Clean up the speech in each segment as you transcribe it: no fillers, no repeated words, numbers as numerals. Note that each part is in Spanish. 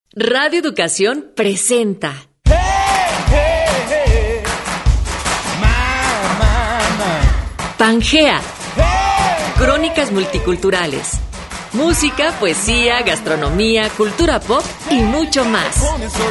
Radio Educación presenta Pangea, crónicas multiculturales, música, poesía, gastronomía, cultura pop y mucho más.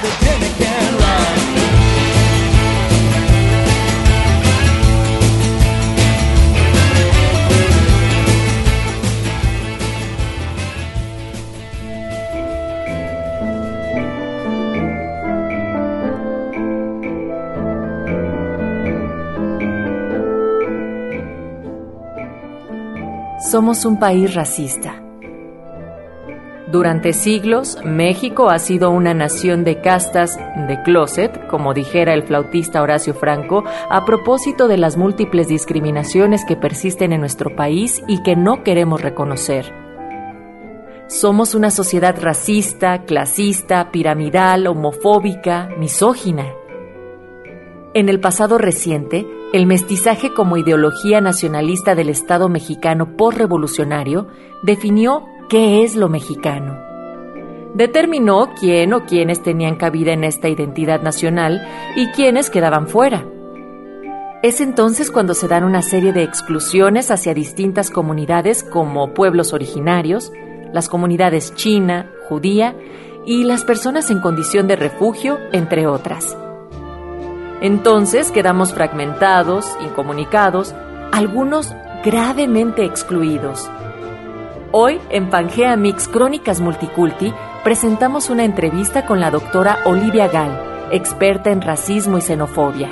Somos un país racista. Durante siglos, México ha sido una nación de castas de closet, como dijera el flautista Horacio Franco, a propósito de las múltiples discriminaciones que persisten en nuestro país y que no queremos reconocer. Somos una sociedad racista, clasista, piramidal, homofóbica, misógina. En el pasado reciente, el mestizaje como ideología nacionalista del Estado mexicano postrevolucionario definió qué es lo mexicano. Determinó quién o quiénes tenían cabida en esta identidad nacional y quiénes quedaban fuera. Es entonces cuando se dan una serie de exclusiones hacia distintas comunidades como pueblos originarios, las comunidades china, judía y las personas en condición de refugio, entre otras. Entonces quedamos fragmentados, incomunicados, algunos gravemente excluidos. Hoy, en Pangea Mix Crónicas Multiculti, presentamos una entrevista con la doctora Olivia Gall, experta en racismo y xenofobia.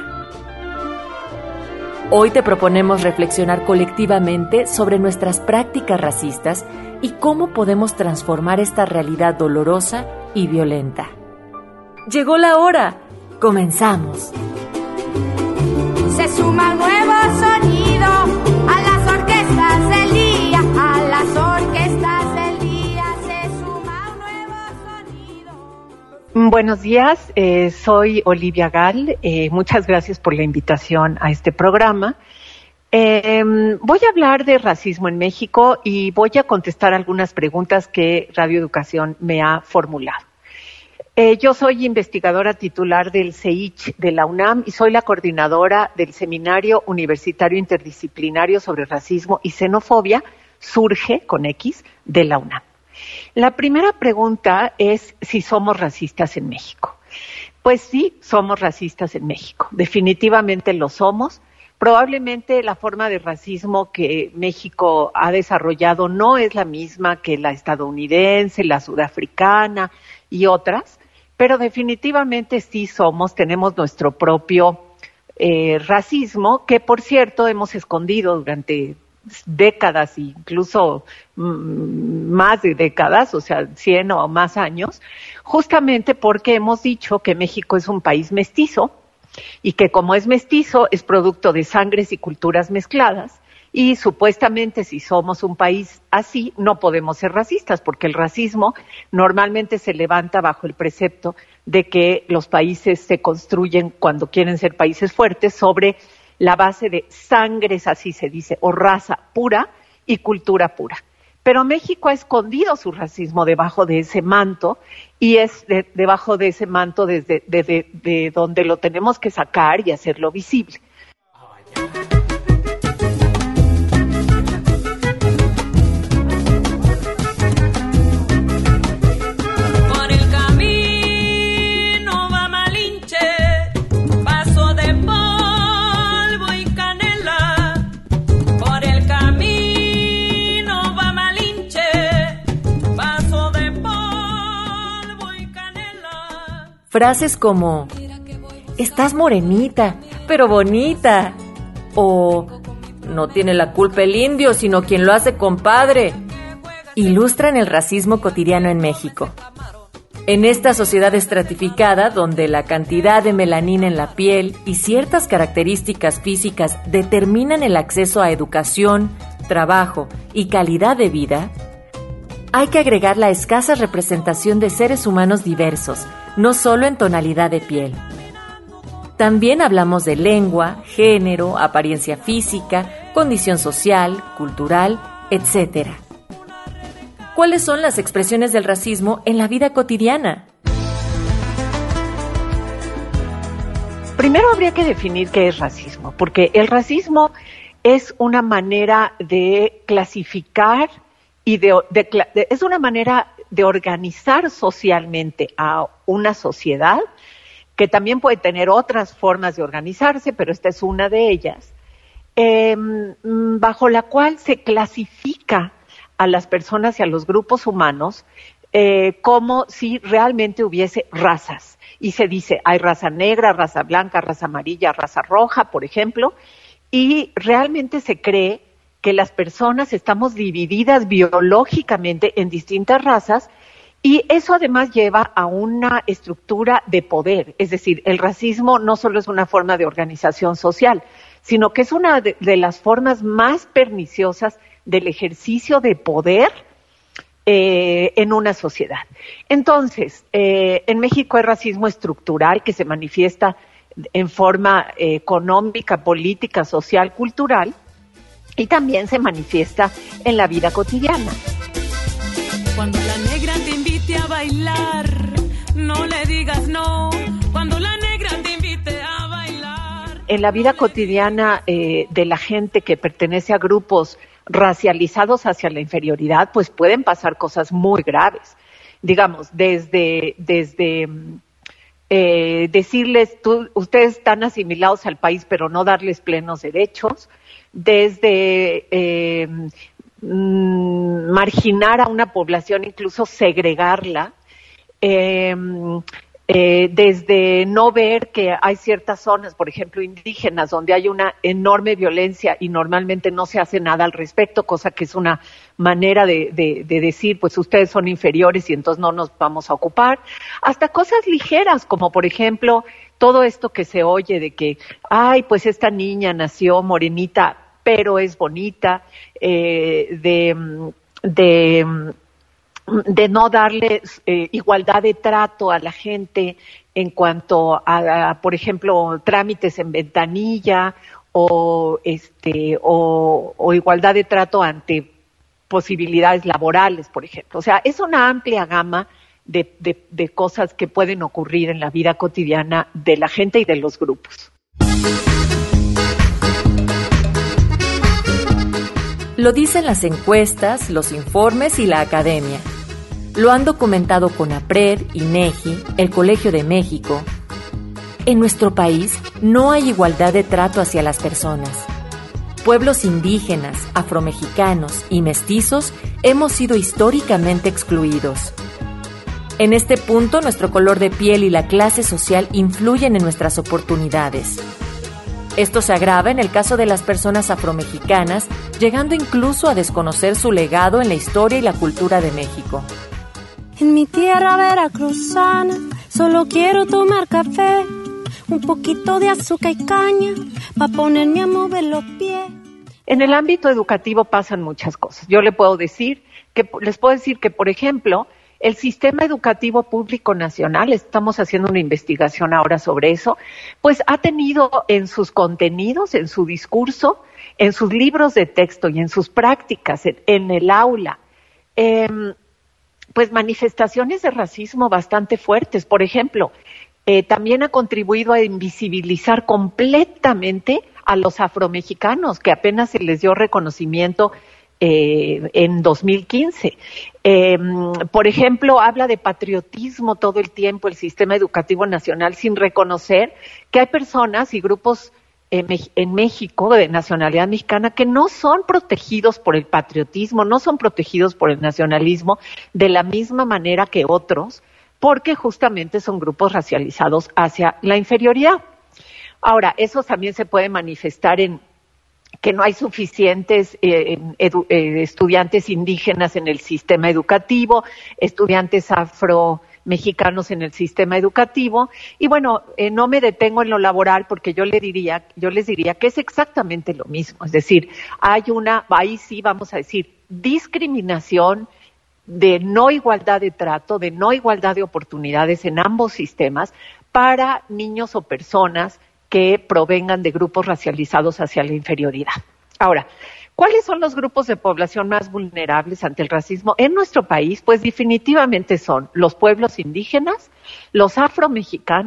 Hoy te proponemos reflexionar colectivamente sobre nuestras prácticas racistas y cómo podemos transformar esta realidad dolorosa y violenta. ¡Llegó la hora! ¡Comenzamos! Se suma un nuevo sonido a las orquestas del día, a las orquestas del día se suma un nuevo sonido. Buenos días, soy Olivia Gall, muchas gracias por la invitación a este programa. Voy a hablar de racismo en México y voy a contestar algunas preguntas que Radio Educación me ha formulado. Yo soy investigadora titular del CEICH de la UNAM y soy la coordinadora del Seminario Universitario Interdisciplinario sobre Racismo y Xenofobia, SURGE, con X, de la UNAM. La primera pregunta es si somos racistas en México. Pues sí, somos racistas en México. Definitivamente lo somos. Probablemente la forma de racismo que México ha desarrollado no es la misma que la estadounidense, la sudafricana y otras, pero definitivamente sí tenemos nuestro propio racismo, que por cierto hemos escondido durante décadas, incluso más de décadas, o sea, 100 o más años, justamente porque hemos dicho que México es un país mestizo y que como es mestizo es producto de sangres y culturas mezcladas. Y supuestamente si somos un país así, no podemos ser racistas, porque el racismo normalmente se levanta bajo el precepto de que los países se construyen cuando quieren ser países fuertes sobre la base de sangres, así se dice, o raza pura y cultura pura. Pero México ha escondido su racismo debajo de ese manto y es debajo de ese manto de donde lo tenemos que sacar y hacerlo visible. Frases como, estás morenita, pero bonita, o no tiene la culpa el indio, sino quien lo hace, compadre, ilustran el racismo cotidiano en México. En esta sociedad estratificada, donde la cantidad de melanina en la piel y ciertas características físicas determinan el acceso a educación, trabajo y calidad de vida, hay que agregar la escasa representación de seres humanos diversos, no solo en tonalidad de piel. También hablamos de lengua, género, apariencia física, condición social, cultural, etc. ¿Cuáles son las expresiones del racismo en la vida cotidiana? Primero habría que definir qué es racismo, porque el racismo es una manera de clasificar y es una manera de organizar socialmente a una sociedad, que también puede tener otras formas de organizarse, pero esta es una de ellas, bajo la cual se clasifica a las personas y a los grupos humanos como si realmente hubiese razas. Y se dice, hay raza negra, raza blanca, raza amarilla, raza roja, por ejemplo, y realmente se cree que las personas estamos divididas biológicamente en distintas razas, y eso además lleva a una estructura de poder. Es decir, el racismo no solo es una forma de organización social, sino que es una de las formas más perniciosas del ejercicio de poder en una sociedad. Entonces, en México hay racismo estructural que se manifiesta en forma económica, política, social, cultural, y también se manifiesta en la vida cotidiana. Cuando la negra te invite a bailar, no le digas no. Cuando la negra te invite a bailar. En la vida cotidiana de la gente que pertenece a grupos racializados hacia la inferioridad, pues pueden pasar cosas muy graves. Digamos, desde decirles, ustedes están asimilados al país, pero no darles plenos derechos, desde marginar a una población, incluso segregarla, desde no ver que hay ciertas zonas, por ejemplo indígenas, donde hay una enorme violencia y normalmente no se hace nada al respecto, cosa que es una manera de decir, pues ustedes son inferiores y entonces no nos vamos a ocupar, hasta cosas ligeras, como por ejemplo todo esto que se oye de que, ay, pues esta niña nació morenita, pero es bonita, de no darle igualdad de trato a la gente en cuanto a, por ejemplo, trámites en ventanilla o igualdad de trato ante posibilidades laborales, por ejemplo. O sea, es una amplia gama de cosas que pueden ocurrir en la vida cotidiana de la gente y de los grupos. Lo dicen las encuestas, los informes y la academia. Lo han documentado CONAPRED, INEGI, el Colegio de México. En nuestro país no hay igualdad de trato hacia las personas. Pueblos indígenas, afromexicanos y mestizos hemos sido históricamente excluidos. En este punto, nuestro color de piel y la clase social influyen en nuestras oportunidades. Esto se agrava en el caso de las personas afromexicanas, llegando incluso a desconocer su legado en la historia y la cultura de México. En mi tierra veracruzana solo quiero tomar café, un poquito de azúcar y caña para ponerme a mover los pies. En el ámbito educativo pasan muchas cosas. Les puedo decir que, por ejemplo, el sistema educativo público nacional, estamos haciendo una investigación ahora sobre eso, pues ha tenido en sus contenidos, en su discurso, en sus libros de texto y en sus prácticas en el aula, pues manifestaciones de racismo bastante fuertes. Por ejemplo, también ha contribuido a invisibilizar completamente a los afromexicanos, que apenas se les dio reconocimiento en 2015. Por ejemplo, habla de patriotismo todo el tiempo el sistema educativo nacional, sin reconocer que hay personas y grupos en México de nacionalidad mexicana que no son protegidos por el patriotismo, no son protegidos por el nacionalismo de la misma manera que otros, porque justamente son grupos racializados hacia la inferioridad. Ahora, eso también se puede manifestar en que no hay suficientes estudiantes indígenas en el sistema educativo, estudiantes afromexicanos en el sistema educativo, y bueno, no me detengo en lo laboral porque yo les diría que es exactamente lo mismo. Es decir, ahí sí vamos a decir, discriminación, de no igualdad de trato, de no igualdad de oportunidades en ambos sistemas para niños o personas que provengan de grupos racializados hacia la inferioridad. Ahora, ¿cuáles son los grupos de población más vulnerables ante el racismo en nuestro país? Pues definitivamente son los pueblos indígenas, los afromexicanos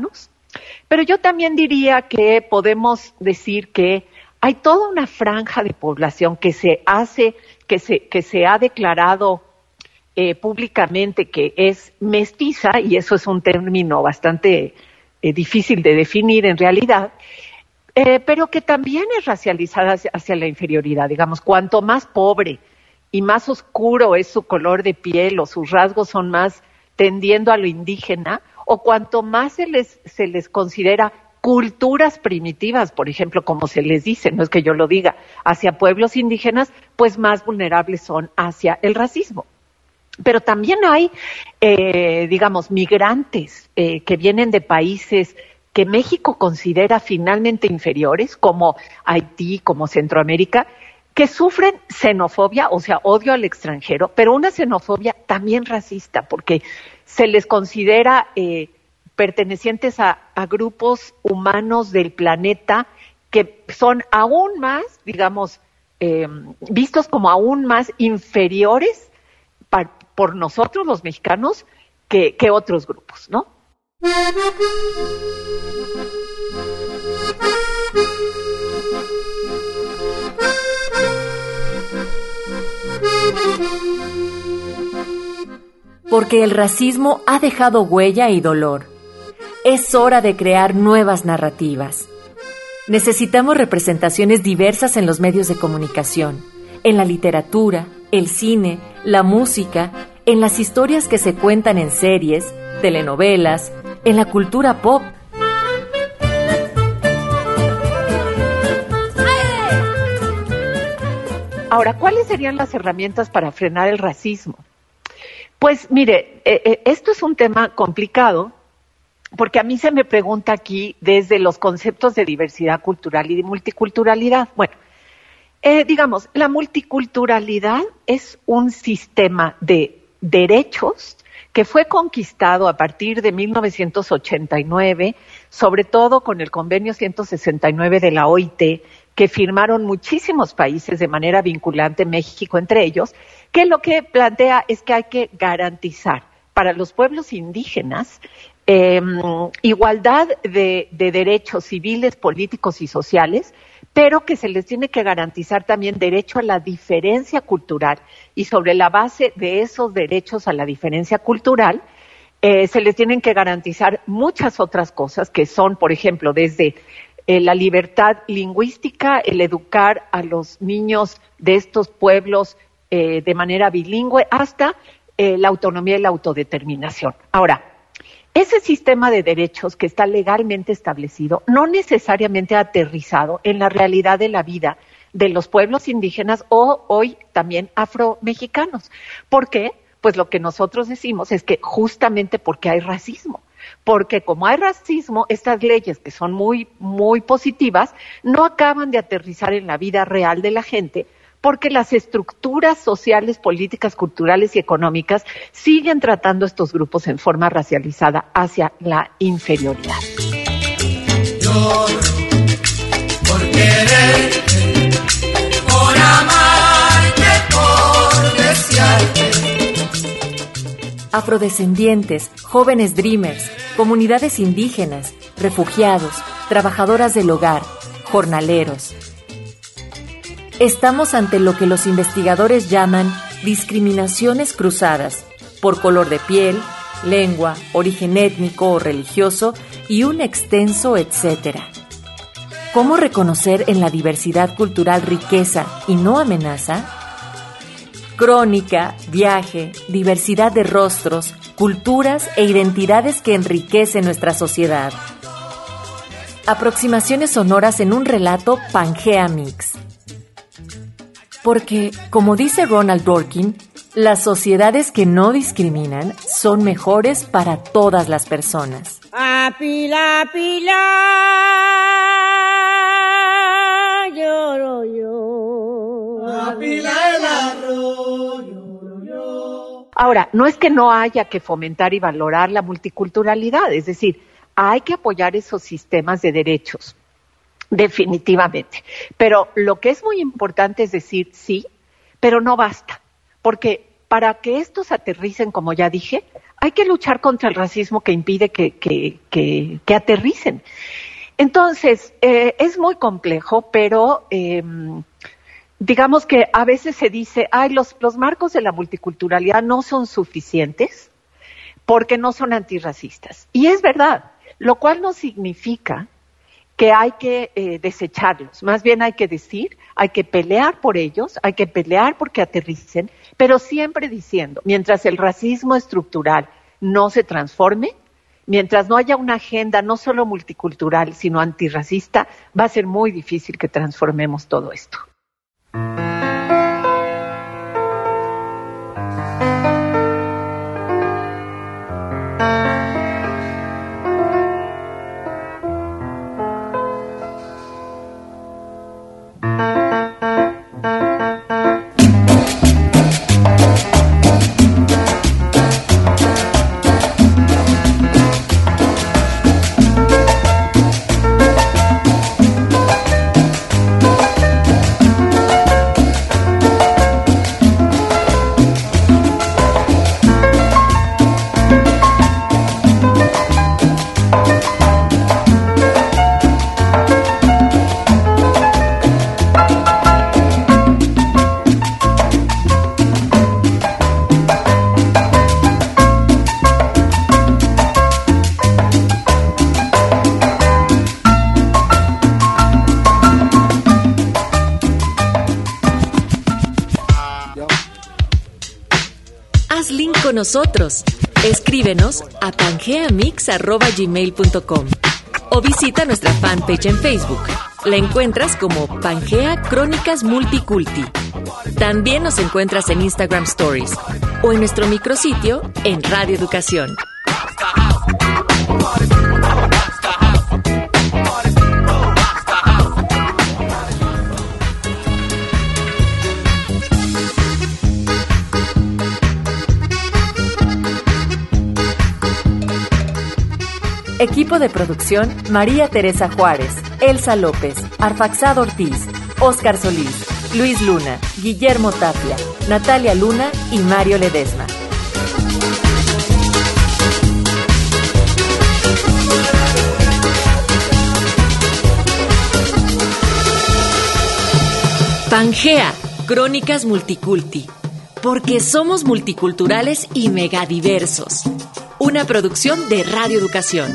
Pero yo también diría que podemos decir que hay toda una franja de población que se ha declarado públicamente que es mestiza, y eso es un término bastante difícil de definir en realidad, pero que también es racializada hacia la inferioridad. Digamos, cuanto más pobre y más oscuro es su color de piel o sus rasgos son más tendiendo a lo indígena, o cuanto más se les considera culturas primitivas, por ejemplo, como se les dice, no es que yo lo diga, hacia pueblos indígenas, pues más vulnerables son hacia el racismo. Pero también hay, digamos, migrantes que vienen de países que México considera finalmente inferiores, como Haití, como Centroamérica, que sufren xenofobia, o sea, odio al extranjero, pero una xenofobia también racista, porque se les considera pertenecientes a grupos humanos del planeta que son aún más, digamos, vistos como aún más inferiores por nosotros los mexicanos que otros grupos, ¿no? Porque el racismo ha dejado huella y dolor. Es hora de crear nuevas narrativas. Necesitamos representaciones diversas en los medios de comunicación, en la literatura, el cine, la música, en las historias que se cuentan en series, telenovelas, en la cultura pop. Ahora, ¿cuáles serían las herramientas para frenar el racismo? Pues mire, esto es un tema complicado, porque a mí se me pregunta aquí desde los conceptos de diversidad cultural y de multiculturalidad. Bueno, digamos, la multiculturalidad es un sistema de derechos que fue conquistado a partir de 1989, sobre todo con el Convenio 169 de la OIT, que firmaron muchísimos países de manera vinculante, México entre ellos, que lo que plantea es que hay que garantizar para los pueblos indígenas igualdad de derechos civiles, políticos y sociales, pero que se les tiene que garantizar también derecho a la diferencia cultural, y sobre la base de esos derechos a la diferencia cultural se les tienen que garantizar muchas otras cosas que son, por ejemplo, desde la libertad lingüística, el educar a los niños de estos pueblos de manera bilingüe, hasta la autonomía y la autodeterminación. Ahora, ese sistema de derechos que está legalmente establecido no necesariamente ha aterrizado en la realidad de la vida de los pueblos indígenas o hoy también afromexicanos. ¿Por qué? Pues lo que nosotros decimos es que justamente porque hay racismo. Porque como hay racismo, estas leyes que son muy, muy positivas no acaban de aterrizar en la vida real de la gente, porque las estructuras sociales, políticas, culturales y económicas siguen tratando a estos grupos en forma racializada hacia la inferioridad. Lloro por quererte, por amarte, por desearte. Afrodescendientes, jóvenes dreamers, comunidades indígenas, refugiados, trabajadoras del hogar, jornaleros. Estamos ante lo que los investigadores llaman discriminaciones cruzadas por color de piel, lengua, origen étnico o religioso y un extenso etcétera. ¿Cómo reconocer en la diversidad cultural riqueza y no amenaza? Crónica, viaje, diversidad de rostros, culturas e identidades que enriquecen nuestra sociedad. Aproximaciones sonoras en un relato Pangea Mix. Porque, como dice Ronald Dworkin, las sociedades que no discriminan son mejores para todas las personas. A pila, pila, lloro yo. A pila el arroz, lloro yo. Ahora, no es que no haya que fomentar y valorar la multiculturalidad, es decir, hay que apoyar esos sistemas de derechos. Definitivamente. Pero lo que es muy importante es decir sí, pero no basta. Porque para que estos aterricen, como ya dije, hay que luchar contra el racismo que impide que aterricen. Entonces, es muy complejo, pero digamos que a veces se dice, los marcos de la multiculturalidad no son suficientes porque no son antirracistas. Y es verdad, lo cual no significa que hay que desecharlos. Más bien hay que decir, hay que pelear por ellos, hay que pelear porque aterricen, pero siempre diciendo, mientras el racismo estructural no se transforme, mientras no haya una agenda no solo multicultural, sino antirracista, va a ser muy difícil que transformemos todo esto. Nosotros. Escríbenos a pangeamix@gmail.com o visita nuestra fanpage en Facebook. La encuentras como Pangea Crónicas Multiculti. También nos encuentras en Instagram Stories o en nuestro micrositio en Radio Educación. Equipo de producción: María Teresa Juárez, Elsa López, Arfaxado Ortiz, Óscar Solís, Luis Luna, Guillermo Tapia, Natalia Luna y Mario Ledesma. Pangea, Crónicas Multiculti, porque somos multiculturales y megadiversos. Una producción de Radio Educación.